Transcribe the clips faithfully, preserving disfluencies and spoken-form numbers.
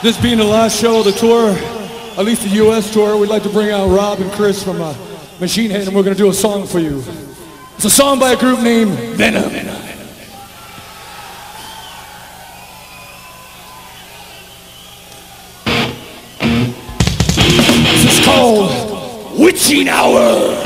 This being the last show of the tour, at least the U S tour, we'd like to bring out Rob and Chris from uh, Machine Head, and we're going to do a song for you. It's a song by a group named Venom. This is called Witching Hour.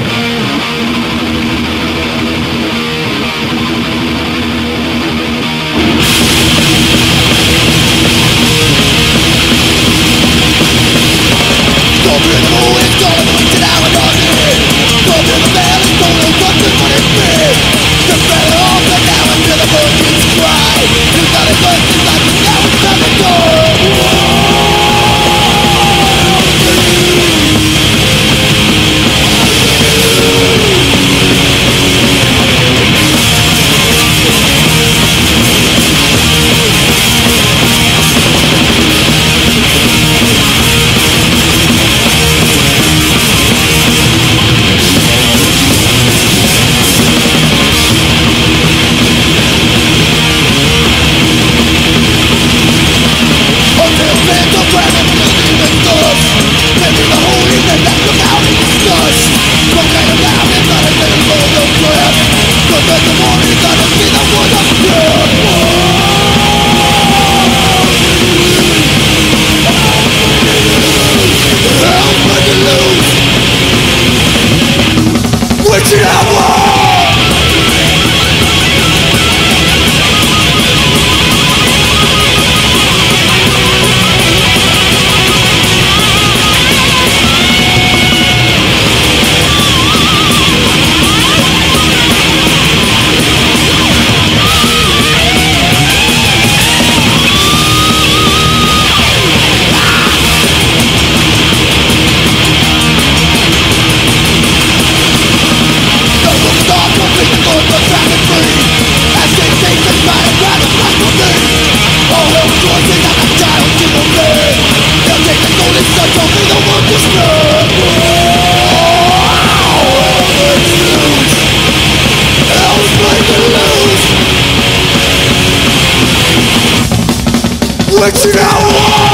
Witching Hour!